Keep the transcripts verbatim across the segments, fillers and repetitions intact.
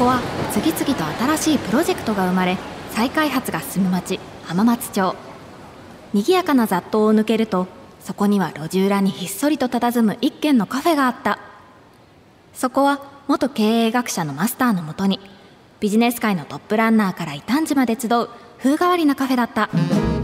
こは次々と新しいプロジェクトが生まれ、再開発が進む町浜松町。賑やかな雑踏を抜けると、そこには路地裏にひっそりと佇む一軒のカフェがあった。そこは元経営学者のマスターのもとに、ビジネス界のトップランナーから異端児まで集う風変わりなカフェだった。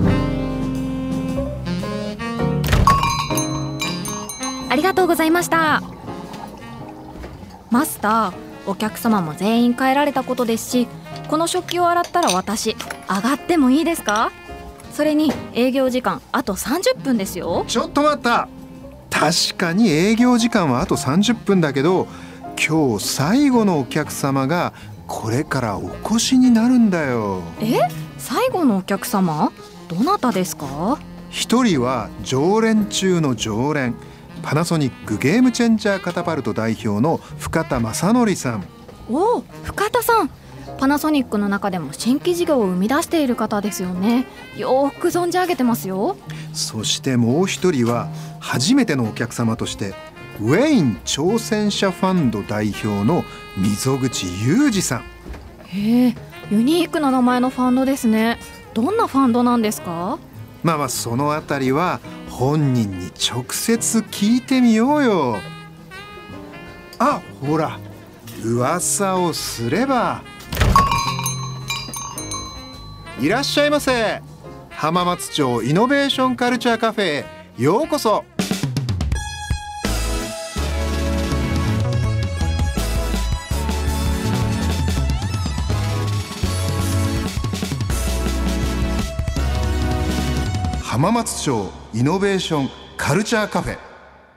ありがとうございました。マスター、お客様も全員帰られたことですし、この食器を洗ったら私上がってもいいですか？それに営業時間あとさんじゅっぷんですよ。 ちょっと待った。確かに営業時間はあとさんじゅっぷんだけど、今日最後のお客様がこれからお越しになるんだよ。 え？最後のお客様？どなたですか？ 一人は常連中の常連、パナソニックゲームチェンジャーカタパルト代表の深田正則さん。 おお、深田さん、パナソニックの中でも新規事業を生み出している方ですよね。よく存じ上げてますよ。 そしてもう一人は初めてのお客様としてウェイン挑戦者ファンド代表の溝口裕二さん。 へえ、ユニークな名前のファンドですね。どんなファンドなんですか？ まあまあそのあたりは本人に直接聞いてみようよ。あ、ほら、噂をすれば。いらっしゃいませ。浜松町イノベーションカルチャーカフェへようこそ。浜松町イノベーションカルチャーカフェ。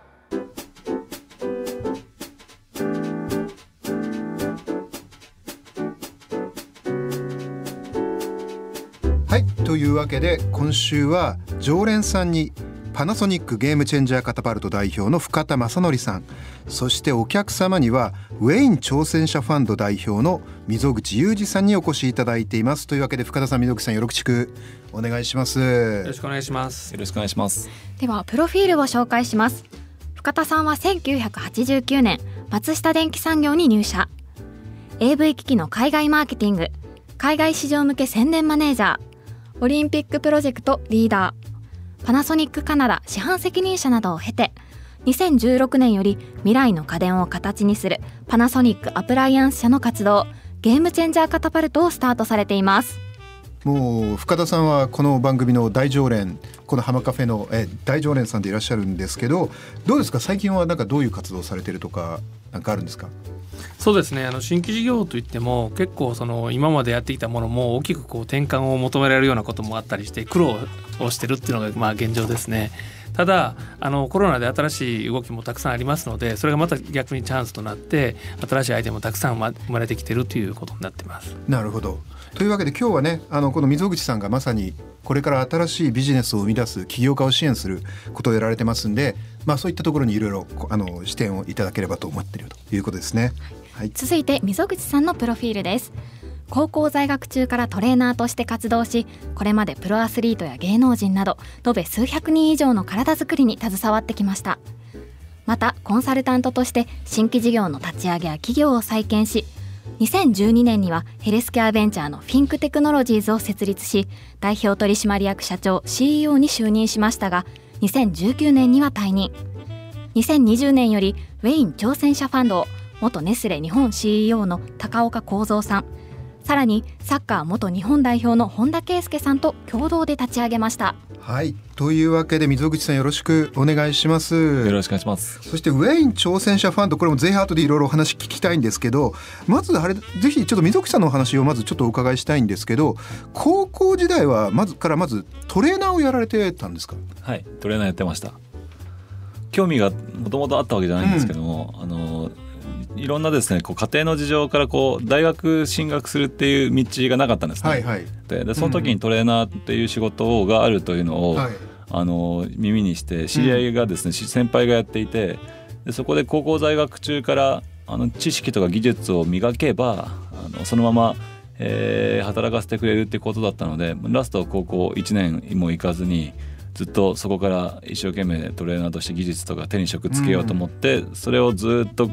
はい、というわけで今週は常連さんにパナソニックゲームチェンジャーカタパルト代表の深田正則さん、そしてお客様にはウェイン挑戦者ファンド代表の溝口裕二さんにお越しいただいています。というわけで深田さん、溝口さん、よろしくお願いします。 よろしくお願いします。 よろしくお願いします。 ではプロフィールを紹介します。深田さんはせんきゅうひゃくはちじゅうきゅうねん松下電器産業に入社。 エーブイ 機器の海外マーケティング、海外市場向け宣伝マネージャー、オリンピックプロジェクトリーダー、パナソニックカナダ市販責任者などを経て、にせんじゅうろくねんより未来の家電を形にするパナソニックアプライアンス社の活動、ゲームチェンジャーカタパルトをスタートされています。 もう深田さんはこの番組の大常連、この浜カフェのえ大常連さんでいらっしゃるんですけど、どうですか、最近はなんかどういう活動をされているとかなんかあるんですか？ そうですね、あの新規事業といっても結構その今までやってきたものも大きくこう転換を求められるようなこともあったりして苦労をしてるっていうのがまあ現状ですね。ただあのコロナで新しい動きもたくさんありますので、それがまた逆にチャンスとなって新しいアイデアもたくさん生まれてきてるということになってます。 なるほど。というわけで今日はね、あのこの溝口さんがまさにこれから新しいビジネスを生み出す起業家を支援することをやられてますんで、まあ、そういったところにいろいろあの視点をいただければと思っているということですね。はい、 続いて溝口さんのプロフィールです。高校在学中からトレーナーとして活動し、これまでプロアスリートや芸能人など延べ数百人以上の体づくりに携わってきました。またコンサルタントとして新規事業の立ち上げや企業を再建し、にせんじゅうにねんにはヘルスケアベンチャーのフィンクテクノロジーズを設立し、代表取締役社長 シーイーオー に就任しましたが、にせんじゅうきゅうねんには退任。にせんにじゅうねんよりウェイン挑戦者ファンドを元ネスレ日本 シーイーオー の高岡幸三さん、さらにサッカー元日本代表の本田圭佑さんと共同で立ち上げました。 はい、というわけで溝口さん、よろしくお願いします。 よろしくお願いします。 そしてウェイン挑戦者ファンド、これもぜひ後でいろいろお話聞きたいんですけど、まずあれぜひちょっと溝口さんのお話をまずちょっとお伺いしたいんですけど、高校時代はまずからまずトレーナーをやられてたんですか？ はい、トレーナーやってました。興味がもともとあったわけじゃないんですけども、うん、あのいろんなですねこう家庭の事情からこう大学進学するっていう道がなかったんですね。はいはい、で, でその時にトレーナーっていう仕事があるというのを、はい、あの耳にして知り合いがですね、うん、先輩がやっていて、でそこで高校在学中からあの知識とか技術を磨けばあのそのまま、えー、働かせてくれるってことだったので、ラスト高校いちねんも行かずにずっとそこから一生懸命トレーナーとして技術とか手に職つけようと思って、うん、それをずっと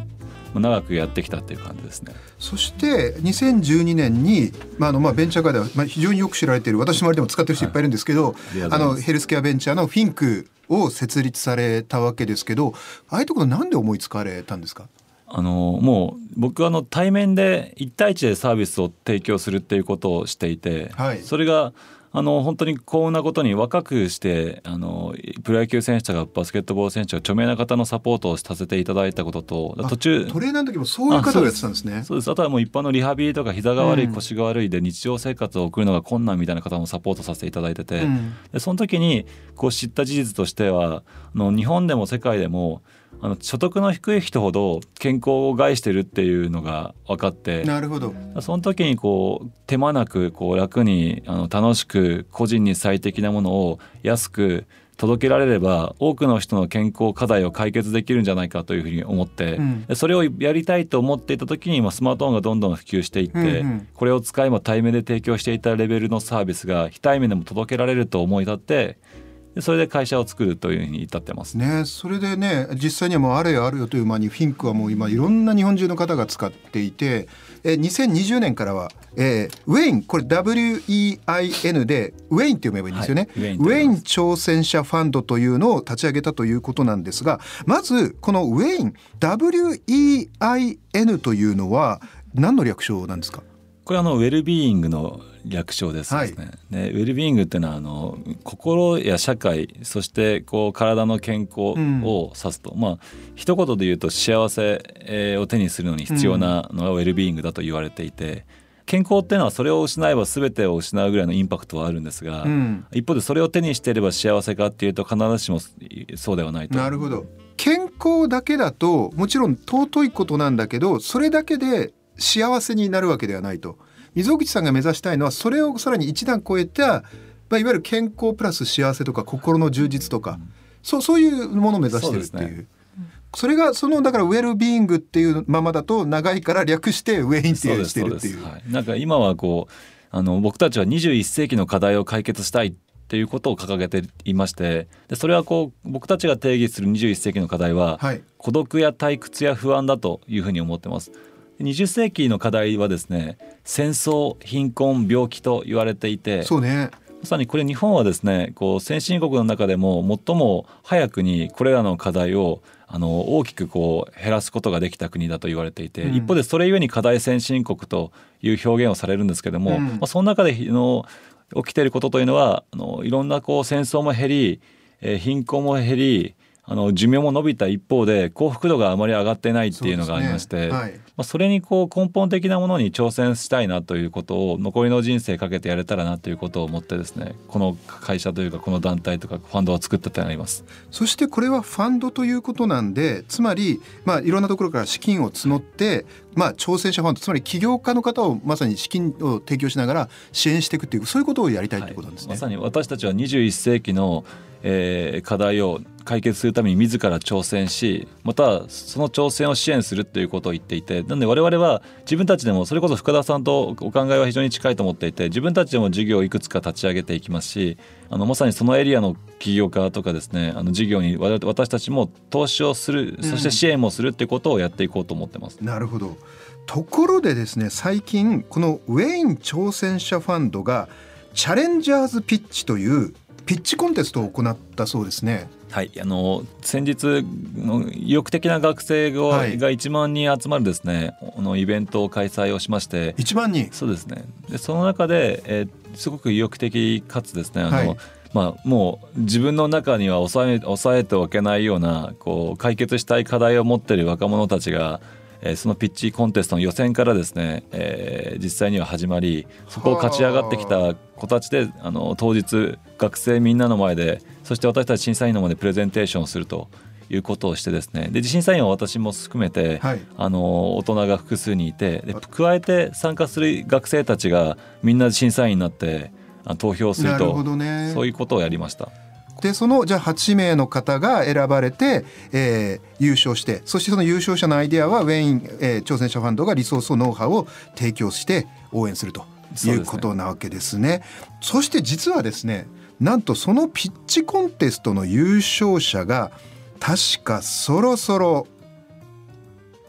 長くやってきたっていう感じですね。 そしてにせんじゅうにねんに、まああのまあベンチャー界ではまあ非常によく知られている、私の周りでも使ってる人いっぱいいるんですけど、はい、あのヘルスケアベンチャーのフィンクを設立されたわけですけど、ああいうところなんで思いつかれたんですか？ あのもう僕はあの対面でいち対いちでサービスを提供するっていうことをしていて、はい、それがあの本当に幸運なことに若くしてあのプロ野球選手とかバスケットボール選手が著名な方のサポートをさせていただいたことと、途中トレーナーの時もそういう方をやってたんですね。 そうです。あとはもう一般のリハビリとか膝が悪い、腰が悪いで日常生活を送るのが困難みたいな方もサポートさせていただいてて、うん、でその時にこう知った事実としては、あの日本でも世界でもあの所得の低い人ほど健康を害してるっていうのが分かって、 なるほど。 その時にこう手間なくこう楽にあの楽しく個人に最適なものを安く届けられれば多くの人の健康課題を解決できるんじゃないかというふうに思って、うん、それをやりたいと思っていた時にスマートフォンがどんどん普及していって、うんうん、これを使えば対面で提供していたレベルのサービスが非対面でも届けられると思い立って、それで会社を作るというふうに至ってますね。それでね、実際にはもうあれよあれよという間にフィンクはもう今いろんな日本中の方が使っていて、えにせんにじゅうねんからは、えー、ウェイン、これ ダブリューイーアイエヌ でウェインって読めばいいんですよね、はい、ウェイン挑戦者ファンドというのを立ち上げたということなんですが、まずこのウェイン ダブリューイーアイエヌ というのは何の略称なんですか？ これはあのウェルビーイングの略称ですね、はい、でウェルビーイングっていうのはあの心や社会、そしてこう体の健康を指すと、うん、まあ一言で言うと幸せを手にするのに必要なのがウェルビーイングだと言われていて、健康っていうのはそれを失えば全てを失うぐらいのインパクトはあるんですが、うん、一方でそれを手にしていれば幸せかっていうと必ずしもそうではないと。 なるほど。健康だけだともちろん尊いことなんだけど、それだけで幸せになるわけではないと。溝口さんが目指したいのはそれをさらに一段超えた、まあ、いわゆる健康プラス幸せとか心の充実とか、うん、そう、そういうものを目指してるっていう。そうですね。それがそのだからウェルビーイングっていうままだと長いから略してウェインってしてるっていう。 はい、なんか今はこうあの僕たちはにじゅういっせいきの課題を解決したいっていうことを掲げていまして、でそれはこう僕たちが定義するにじゅういっせいきの課題は、はい、孤独や退屈や不安だというふうに思ってます。にじゅっせいきの課題はですね、戦争、貧困、病気と言われていて、 そうね、 まさにこれ日本はですね、こう先進国の中でも最も早くにこれらの課題をあの大きくこう減らすことができた国だと言われていて、うん、一方でそれゆえに課題先進国という表現をされるんですけども、うん、まあ、その中での起きていることというのはあのいろんなこう戦争も減り、えー、貧困も減り、あの寿命も伸びた一方で幸福度があまり上がってないっていうのがありまして、 そうですね、はい、まあ、それにこう根本的なものに挑戦したいなということを残りの人生かけてやれたらなということを思ってですね、この会社というかこの団体とかファンドを作ったとなります。 そしてこれはファンドということなんで、つまり、まあ、いろんなところから資金を募って、まあ、挑戦者ファンド、つまり起業家の方をまさに資金を提供しながら支援していくっていう、そういうことをやりたいということなんですね。 はい、まさに私たちはにじゅういっせいきの、えー、課題を解決するために自ら挑戦し、またその挑戦を支援するということを言っていて、なので我々は自分たちでも、それこそ深田さんとお考えは非常に近いと思っていて、自分たちでも事業をいくつか立ち上げていきますし、あのまさにそのエリアの起業家とかですね、あの事業に私たちも投資をする、そして支援もするということをやっていこうと思ってます。 うん、なるほど。ところでですね、最近このウェイン挑戦者ファンドがチャレンジャーズピッチというピッチコンテストを行ったそうですね。 はい、あの先日の意欲的な学生が、はい、がいちまんにん集まるですね、あのイベントを開催をしまして。 いちまんにん。 そうですね。でその中で、えー、すごく意欲的かつですね、あの、はい、まあ、もう自分の中には抑え、抑えておけないようなこう解決したい課題を持っている若者たちが、えー、そのピッチコンテストの予選からですね、えー、実際には始まり、そこを勝ち上がってきた子たちで、あの当日学生みんなの前で、そして私たち審査員の前でプレゼンテーションをするということをしてですね、で審査員は私も含めて、はい、あの大人が複数にいて、で加えて参加する学生たちがみんな審査員になって投票すると。なるほどね。そういうことをやりました。 でそのじゃあはちめいの方が選ばれて、えー、優勝して、そしてその優勝者のアイデアはウェイン、えー、挑戦者ファンドがリソース、ノウハウを提供して応援するということなわけですね。そして実はですね、なんとそのピッチコンテストの優勝者が確かそろそろ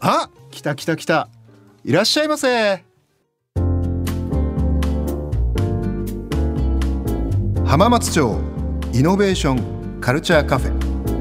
あ、来た来た来た、いらっしゃいませ。浜松町イノベーションカルチャーカフェ。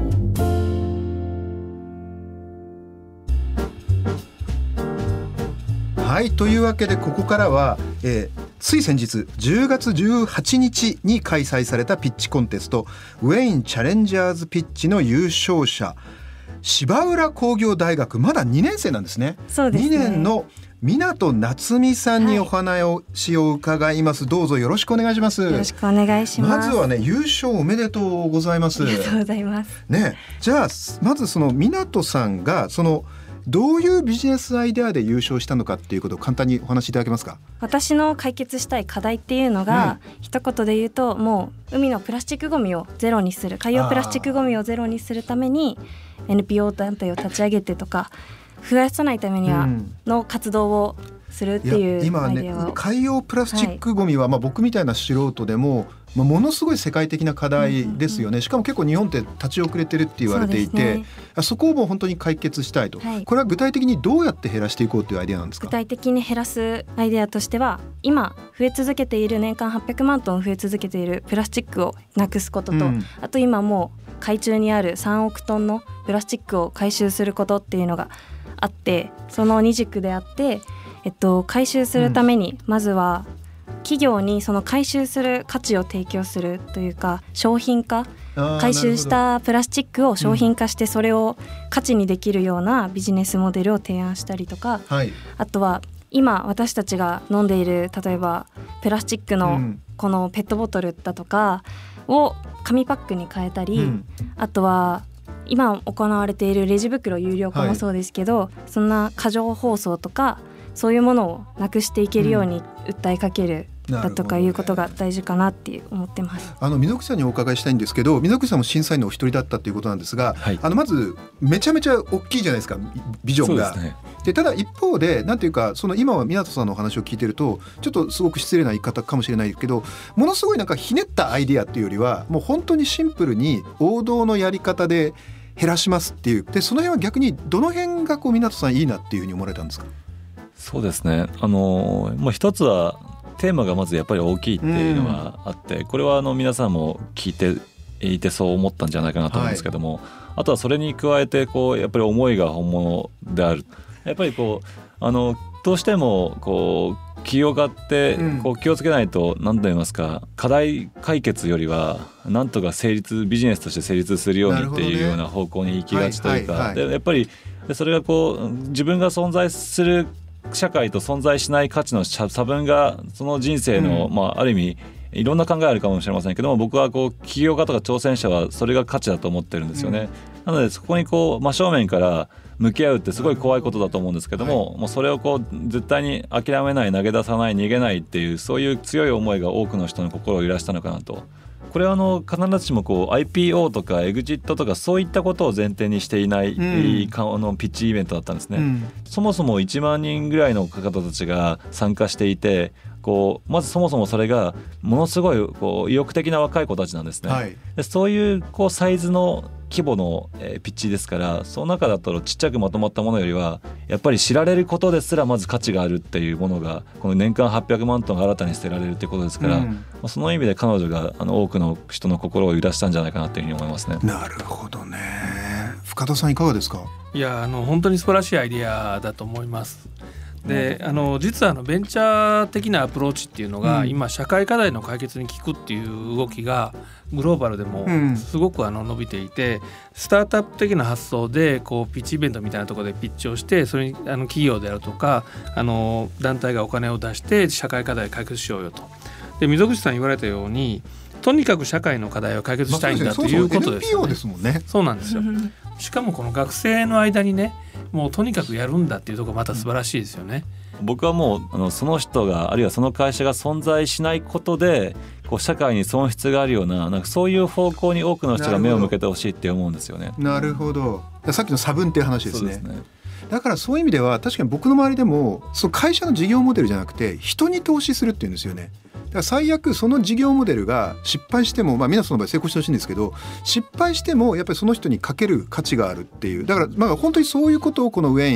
はい、というわけでここからは、えー、つい先日じゅうがつじゅうはちにちに開催されたピッチコンテストウェインチャレンジャーズピッチの優勝者、芝浦工業大学、まだにねん生なんですね。 そうですね。 にねんの湊夏美さんにお話を伺います、はい、どうぞよろしくお願いします。 よろしくお願いします。 まずはね、優勝おめでとうございます。 ありがとうございます、 ね、じゃあまずその湊さんがそのどういうビジネスアイデアで優勝したのかっていうことを簡単にお話しいただけますか。 私の解決したい課題っていうのが、うん、一言で言うと、もう海のプラスチックゴミをゼロにする、海洋プラスチックゴミをゼロにするために エヌピーオー 団体を立ち上げてとか、増やさないためにはの活動をするっていうアイデアを、 今ね、海洋プラスチックゴミは、はい、まあ、僕みたいな素人でも、まあ、ものすごい世界的な課題ですよね、うんうんうん、しかも結構日本って立ち遅れてるって言われていて、 そ,、ね、そこをもう本当に解決したいと、はい、これは具体的にどうやって減らしていこうというアイデアなんですか。 具体的に減らすアイデアとしては、今増え続けている、年間はっぴゃくまんトン増え続けているプラスチックをなくすことと、うん、あと今もう海中にあるさんおくトンのプラスチックを回収することっていうのがあって、そのに軸であって、えっと、回収するためにまずは企業にその回収する価値を提供するというか、商品化、回収したプラスチックを商品化してそれを価値にできるようなビジネスモデルを提案したりとか、はい、あとは今私たちが飲んでいる、例えばプラスチックのこのペットボトルだとかを紙パックに変えたり、うん、あとは今行われているレジ袋有料化もそうですけど、はい、そんな過剰包装とかそういうものをなくしていけるように訴えかけるだとかいうことが大事かなって思ってます。 あの溝口さんにお伺いしたいんですけど、溝口さんも審査員のお一人だったということなんですが、はい、あのまずめちゃめちゃ大きいじゃないですか、ビジョンが。そうですね。でただ一方でなんていうか、その今は湊さんのお話を聞いてるとちょっとすごく失礼な言い方かもしれないけど、ものすごいなんかひねったアイディアっていうよりは、もう本当にシンプルに王道のやり方で減らしますっていう。でその辺は逆にどの辺がこう湊さんいいなっていうふうに思われたんですか。 そうですね、あのもう一つはテーマがまずやっぱり大きいっていうのがあって、うん、これはあの皆さんも聞いていてそう思ったんじゃないかなと思うんですけども、はい、あとはそれに加えてこうやっぱり思いが本物である。やっぱりこうあのどうしてもこう企業家ってこう気をつけないと、何と言いますか、課題解決よりはなんとか成立、ビジネスとして成立するようにっていうような方向に行きがちというか、でやっぱりそれがこう自分が存在する社会と存在しない価値の差分がその人生の、うんまあ、ある意味いろんな考えあるかもしれませんけども、僕はこう起業家とか挑戦者はそれが価値だと思ってるんですよね、うん、なのでそこにこう真正面から向き合うってすごい怖いことだと思うんですけども、はい、もうそれをこう絶対に諦めない、投げ出さない、逃げないっていう、そういう強い思いが多くの人の心を揺らしたのかなと。これはあの必ずしもこう アイピーオー とかエグジットとかそういったことを前提にしていない、うん、あのピッチイベントだったんですね、うん、そもそもいちまんにんぐらいの方たちが参加していて、こうまずそもそもそれがものすごいこう意欲的な若い子たちなんですね、はい、でそういうこうサイズの規模の、えー、ピッチですから、その中だとちっちゃくまとまったものよりはやっぱり知られることですらまず価値があるっていうものが、この年間はっぴゃくまんトンが新たに捨てられるっていうことですから、うんまあ、その意味で彼女があの多くの人の心を揺らしたんじゃないかなというふうに思いますね。 なるほどね。深田さんいかがですか。 いやあの本当に素晴らしいアイディアだと思います。であの実はあのベンチャー的なアプローチっていうのが、うん、今社会課題の解決に効くっていう動きがグローバルでもすごくあの伸びていて、うん、スタートアップ的な発想でこうピッチイベントみたいなところでピッチをして、それにあの企業であるとかあの団体がお金を出して社会課題を解決しようよと。で溝口さん言われたようにとにかく社会の課題を解決したいんだということですよね。そうなんですよ。しかもこの学生の間にね、もうとにかくやるんだっていうところがまた素晴らしいですよね。 僕はもうあのその人があるいはその会社が存在しないことでこう社会に損失があるような、なんかそういう方向に多くの人が目を向けてほしいって思うんですよね。 なるほど。さっきの差分っていう話ですね。そうですね。だからそういう意味では確かに僕の周りでもその会社の事業モデルじゃなくて人に投資するっていうんですよね。だから最悪その事業モデルが失敗しても、まあ皆さんの場合成功してほしいんですけど、失敗してもやっぱりその人にかける価値があるっていう、だからまあ本当にそういうことをこのウェイン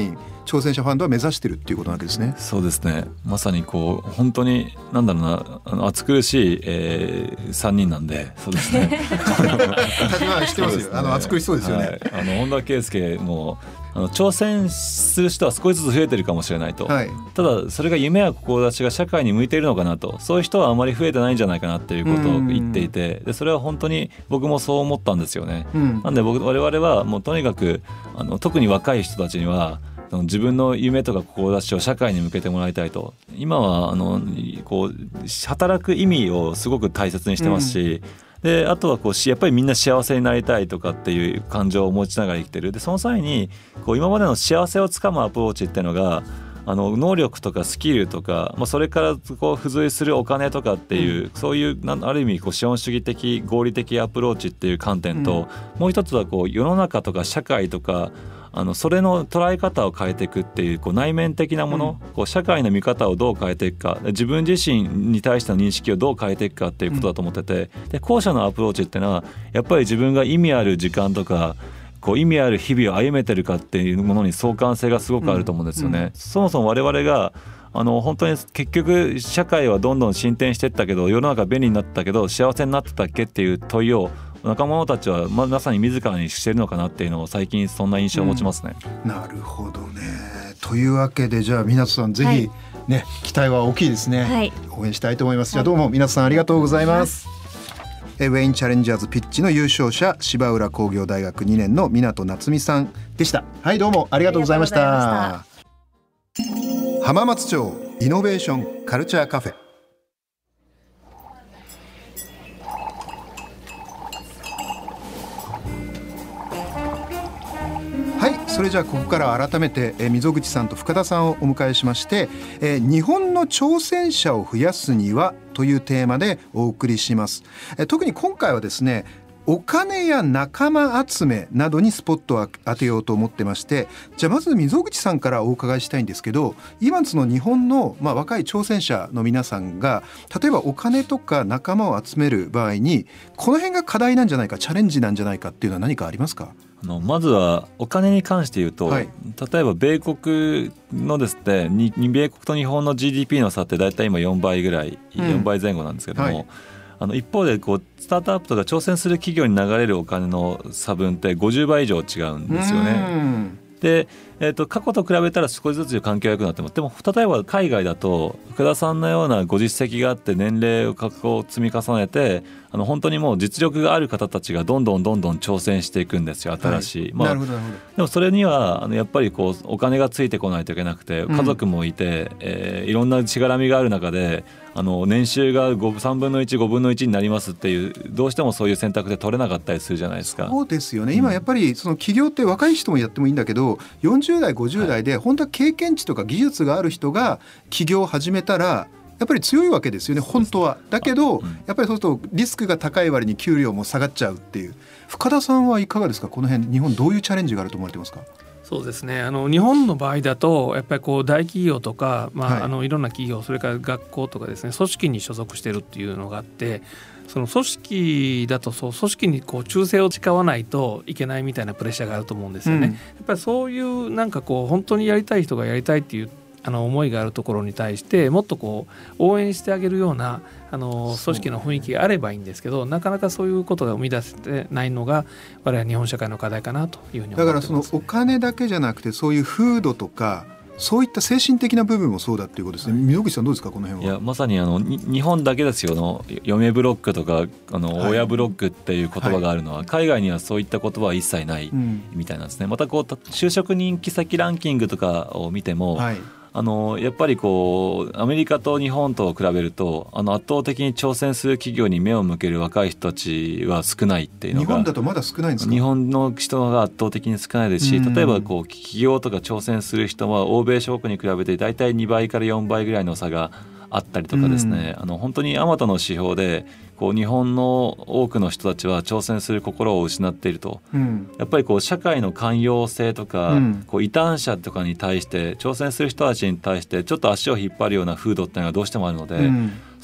挑戦者ファンドは目指してるっていうことなわけですね。 そうですね、まさにこう本当になんだろうな、あの暑苦しい、えー、さんにんなんで。そうですね田島は知ってますよ、ね、あの暑苦しそうですよね、はい、 あの本田圭佑もあの挑戦する人は少しずつ増えてるかもしれないと、はい、ただそれが夢や志が社会に向いているのかなと、そういう人はあまり増えてないんじゃないかなっていうことを言っていて、でそれは本当に僕もそう思ったんですよね、うん、なんで僕我々はもうとにかくあの特に若い人たちには自分の夢とか志を社会に向けてもらいたいと。今はあのこう働く意味をすごく大切にしてますし、うん、であとはこうやっぱりみんな幸せになりたいとかっていう感情を持ちながら生きてる。でその際にこう今までの幸せをつかむアプローチっていうのがあの能力とかスキルとか、まあ、それからこう付随するお金とかっていう、うん、そういうある意味こう資本主義的合理的アプローチっていう観点と、うん、もう一つはこう世の中とか社会とかあのそれの捉え方を変えていくっていう、こう内面的なもの、うん、こう社会の見方をどう変えていくか、自分自身に対しての認識をどう変えていくかっていうことだと思ってて、で後者のアプローチっていうのはやっぱり自分が意味ある時間とかこう意味ある日々を歩めてるかっていうものに相関性がすごくあると思うんですよね、うんうん、そもそも我々があの本当に結局社会はどんどん進展していったけど世の中便利になったけど幸せになってたっけっていう問いを若者たちはまさに自らにしてるのかなっていうのを最近そんな印象を持ちますね、 うん、なるほどね。というわけでじゃあ皆さんぜひ、はいね、期待は大きいですね、はい、応援したいと思います、はい、じゃあどうも皆さんありがとうございます。ウェインチャレンジャーズピッチの優勝者芝浦工業大学にねんの湊夏美さんでした。はいどうもありがとうございました。浜松町イノベーションカルチャーカフェ。はい、それじゃあここから改めて、えー、溝口さんと深田さんをお迎えしまして、えー、日本の挑戦者を増やすにはというテーマでお送りします。えー、特に今回はですねお金や仲間集めなどにスポットを当てようと思ってまして、じゃあまず溝口さんからお伺いしたいんですけど、今その日本の、まあ、若い挑戦者の皆さんが例えばお金とか仲間を集める場合にこの辺が課題なんじゃないかチャレンジなんじゃないかっていうのは何かありますか？ あのまずはお金に関して言うと、はい、例えば米国のですねに米国と日本の ジーディーピー の差ってだいたい今よんばいぐらい、うん、よんばいぜん後なんですけども、はい、あの一方でこうスタートアップとか挑戦する企業に流れるお金の差分ってごじゅうばい以上違うんですよね。で、えー、と過去と比べたら少しずつ環境が良くなっても、でも例えば海外だと福田さんのようなご実績があって年齢を積み重ねてあの本当にもう実力がある方たちがどんどんどんどん挑戦していくんですよ、新しい、はい、まあ、なるほどなるほど。でもそれにはあのやっぱりこうお金がついてこないといけなくて家族もいて、うんえー、いろんなしがらみがある中であの年収がさんぶんのいち、ごぶんのいちになりますっていうどうしてもそういう選択で取れなかったりするじゃないですか。 そうですよね。今やっぱりその起業って若い人もやってもいいんだけどよんじゅうだいごじゅうだいで本当は経験値とか技術がある人が起業を始めたらやっぱり強いわけですよね本当は。だけど、うん、やっぱりそうするとリスクが高い割に給料も下がっちゃうっていう。深田さんはいかがですか？この辺日本どういうチャレンジがあると思われてますか？ そうですね、あの日本の場合だとやっぱりこう大企業とか、まあはい、あのいろんな企業それから学校とかですね組織に所属してるっていうのがあって、その組織だとそう組織にこう忠誠を誓わないといけないみたいなプレッシャーがあると思うんですよね、うん、やっぱりそういうなんかこう本当にやりたい人がやりたいっていうあの思いがあるところに対してもっとこう応援してあげるようなあの組織の雰囲気があればいいんですけど、なかなかそういうことが生み出せてないのが我々日本社会の課題かなというふうに思ってます。 だからそのお金だけじゃなくてそういう風土とかそういった精神的な部分もそうだっていうことですね。溝口さんどうですかこの辺は？ いやまさにあの日本だけですよの嫁ブロックとかあの親ブロックっていう言葉があるのは、はい、海外にはそういった言葉は一切ないみたいなんですね、うん、またこう就職人気先ランキングとかを見ても、はいあのやっぱりこうアメリカと日本と比べるとあの圧倒的に挑戦する企業に目を向ける若い人たちは少ないっていうのが。 日本だとまだ少ないんですか？ 日本の人が圧倒的に少ないですし、例えばこう起業とか挑戦する人は欧米諸国に比べてだいたいにばいからよんばいぐらいの差があったりとかですね、あの本当にあまたの指標でこう日本の多くの人たちは挑戦する心を失っていると、うん、やっぱりこう社会の寛容性とか、うん、こう異端者とかに対して挑戦する人たちに対してちょっと足を引っ張るような風土っていうのがどうしてもあるので、うん、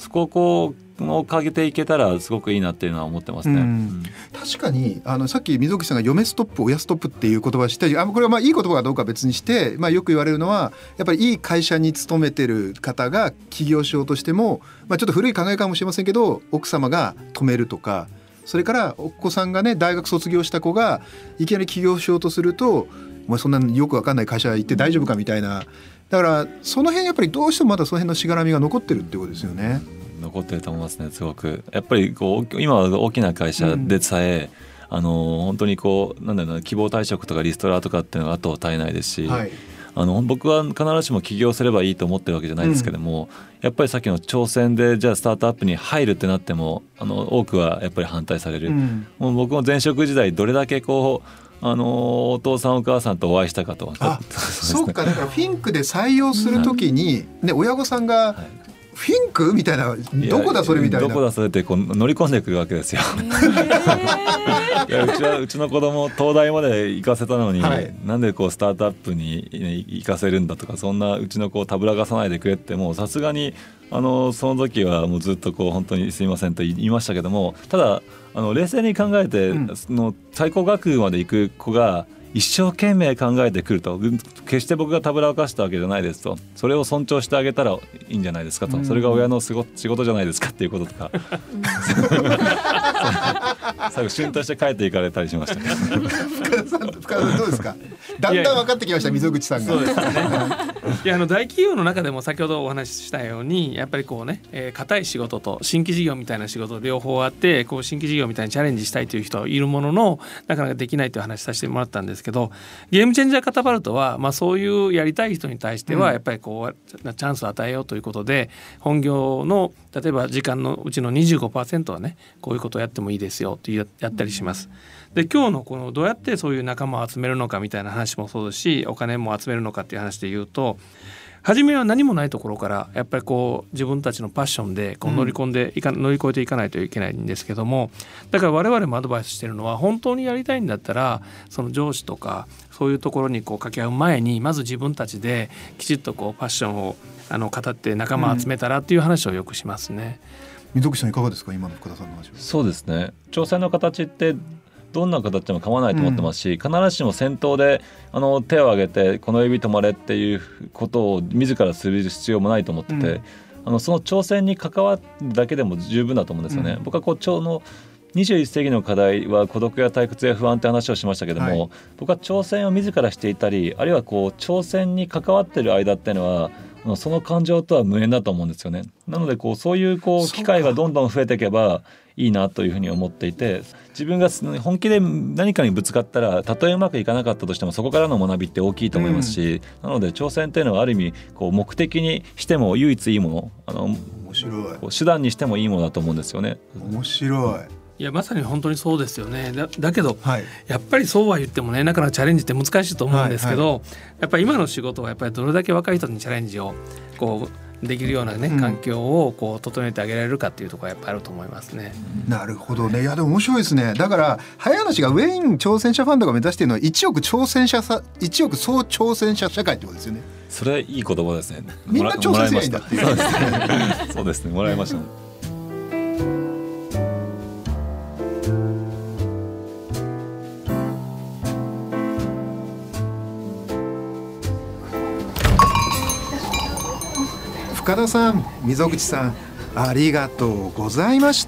そこをこうをかけていけたらすごくいいなっていうのは思ってますね、うん、 確かにあのさっき溝口さんが嫁ストップ親ストップっていう言葉を知ったり、あこれはまあいい言葉かどうかは別にして、まあ、よく言われるのはやっぱりいい会社に勤めてる方が起業しようとしても、まあ、ちょっと古い考えかもしれませんけど奥様が止めるとか、それからお子さんがね大学卒業した子がいきなり起業しようとするとお前そんなよく分かんない会社行って大丈夫かみたいな、だからその辺やっぱりどうしてもまだその辺のしがらみが残ってるってことですよね。 残ってると思いますね。すごくやっぱりこう今は大きな会社でさえ、うん、あの本当にこうなんだろうな希望退職とかリストラとかっていうのが後を絶えないですし、はい、あの僕は必ずしも起業すればいいと思ってるわけじゃないですけども、うん、やっぱりさっきの挑戦でじゃあスタートアップに入るってなってもあの多くはやっぱり反対される、うん、もう僕も前職時代どれだけこうあのお父さんお母さんとお会いしたかと。 あそうか、だからフィンクで採用するときに、ね、親御さんが、はい、フィンクみたいなどこだそれみたいな、 どこだそれってこう乗り込んでくるわけですよいやうちはうちの子供東大まで行かせたのに、はい、なんでこうスタートアップに行かせるんだとか、そんなうちの子をたぶらかさないでくれって、もうさすがにあのその時はもうずっとこう本当にすいませんと言いましたけども、ただあの冷静に考えて、うん、その最高学部まで行く子が一生懸命考えてくると、決して僕がたぶらかしたわけじゃないですと、それを尊重してあげたらいいんじゃないですかと、うん、それが親の仕事じゃないですかっていうこととか最後シュンとして帰っていかれたりしました深田さん、深田さんどうですか。だんだん分かってきました溝口さんが。 そうですねいやあの大企業の中でも先ほどお話ししたようにやっぱりこうね、えー、固い仕事と新規事業みたいな仕事両方あって、こう新規事業みたいにチャレンジしたいという人いるもののなかなかできないという話させてもらったんですけど、ゲームチェンジャーカタパルトは、まあ、そういうやりたい人に対してはやっぱりこうチャンスを与えようということで、本業の例えば時間のうちの にじゅうごパーセント はねこういうことをやってもいいですよとやったりします。で今日のこのどうやってそういう仲間を集めるのかみたいな話もそうですし、お金も集めるのかっていう話で言うと、初めは何もないところからやっぱりこう自分たちのパッションでこう乗り込んでいか、うん、乗り越えていかないといけないんですけども、だから我々もアドバイスしてるのは、本当にやりたいんだったらその上司とかそういうところにこう掛け合う前にまず自分たちできちっとこうパッションをあの語って仲間を集めたらっていう話をよくしますね。 うん、溝口さんいかがですか、今の福田さんの話は。 そうですね、挑戦の形ってどんな形でも構わないと思ってますし、うん、必ずしも先頭であの手を挙げてこの指止まれっていうことを自らする必要もないと思ってて、うん、あのその挑戦に関わるだけでも十分だと思うんですよね。うん、僕はこう超のにじゅういっ世紀の課題は孤独や退屈や不安って話をしましたけども、はい、僕は挑戦を自らしていたり、あるいはこう挑戦に関わっている間っていうのはその感情とは無縁だと思うんですよね。なのでこうそういうこう機会がどんどん増えていけばいいなというふうに思っていて、自分が本気で何かにぶつかったらたとえうまくいかなかったとしてもそこからの学びって大きいと思いますし、うん、なので挑戦っていうのはある意味こう目的にしても唯一いいもの、あの面白いこう手段にしてもいいものだと思うんですよね。 面白い。 いやまさに本当にそうですよね。 だ, だけど、 はい、 やっぱりそうは言ってもねなかなかチャレンジって難しいと思うんですけど、はいはい、やっぱり今の仕事はやっぱりどれだけ若い人にチャレンジをこうできるようなね、うん、環境をこう整えてあげられるかっていうところはやっぱりあると思いますね。 なるほどね。いやでも面白いですね。だから早話がウェイン挑戦者ファンドが目指しているのはいちおく挑戦者さいちおく総挑戦者社会ってことですよね。 それいい言葉ですね。 みんな挑戦者いいんだっていう。 そうですね。そうですね。もらいましたね。 深田さん、溝口さん、ありがとうございました。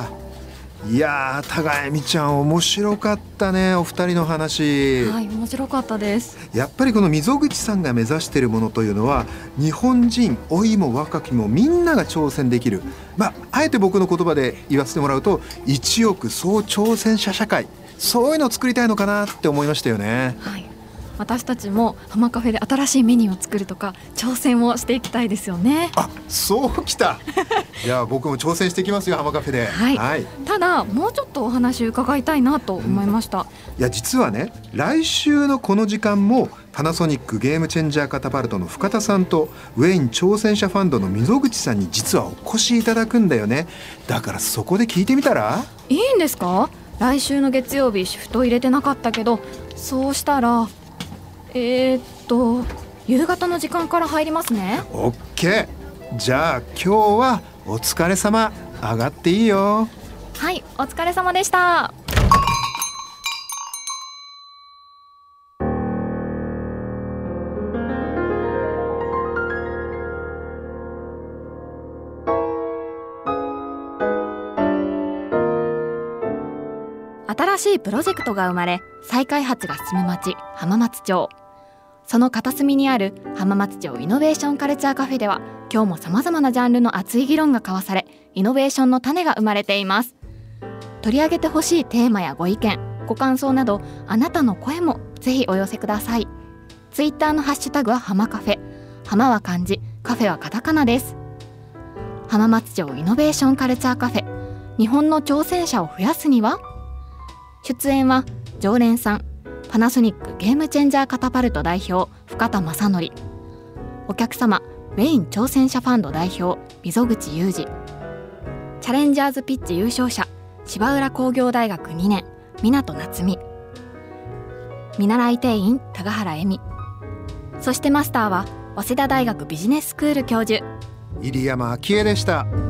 いやー、高江美ちゃん面白かったね、お二人の話。 はい、面白かったです。 やっぱりこの溝口さんが目指しているものというのは、日本人老いも若きもみんなが挑戦できる、まあ、あえて僕の言葉で言わせてもらうといちおく総挑戦者社会、そういうのを作りたいのかなって思いましたよね。 はい、私たちもハマカフェで新しいメニューを作るとか挑戦をしていきたいですよね。 あ、そうきたいや僕も挑戦していきますよ、ハマカフェで。 はい、はい、ただもうちょっとお話伺いたいなと思いました。うん、いや実はね、来週のこの時間もパナソニックゲームチェンジャーカタパルトの深田さんとウェイン挑戦者ファンドの溝口さんに実はお越しいただくんだよね。だからそこで聞いてみたらいいんですか？来週の月曜日シフト入れてなかったけど、そうしたらえー、っと夕方の時間から入りますね。 オッケー。じゃあ今日はお疲れ様。上がっていいよ。 はい、お疲れ様でした。新しいプロジェクトが生まれ、再開発が進む町浜松町。その片隅にある浜松町イノベーションカルチャーカフェでは、今日もさまざまなジャンルの熱い議論が交わされ、イノベーションの種が生まれています。取り上げてほしいテーマやご意見、ご感想など、あなたの声もぜひお寄せください。ツイッターのハッシュタグは浜カフェ。浜は漢字、カフェはカタカナです。浜松町イノベーションカルチャーカフェ。日本の挑戦者を増やすには？出演は常連さん、パナソニックゲームチェンジャーカタパルト代表深田正則、お客様ウェイン挑戦者ファンド代表溝口裕二、チャレンジャーズピッチ優勝者芝浦工業大学にねん湊夏美、見習い定員高原恵美、そしてマスターは早稲田大学ビジネススクール教授入山昭恵でした。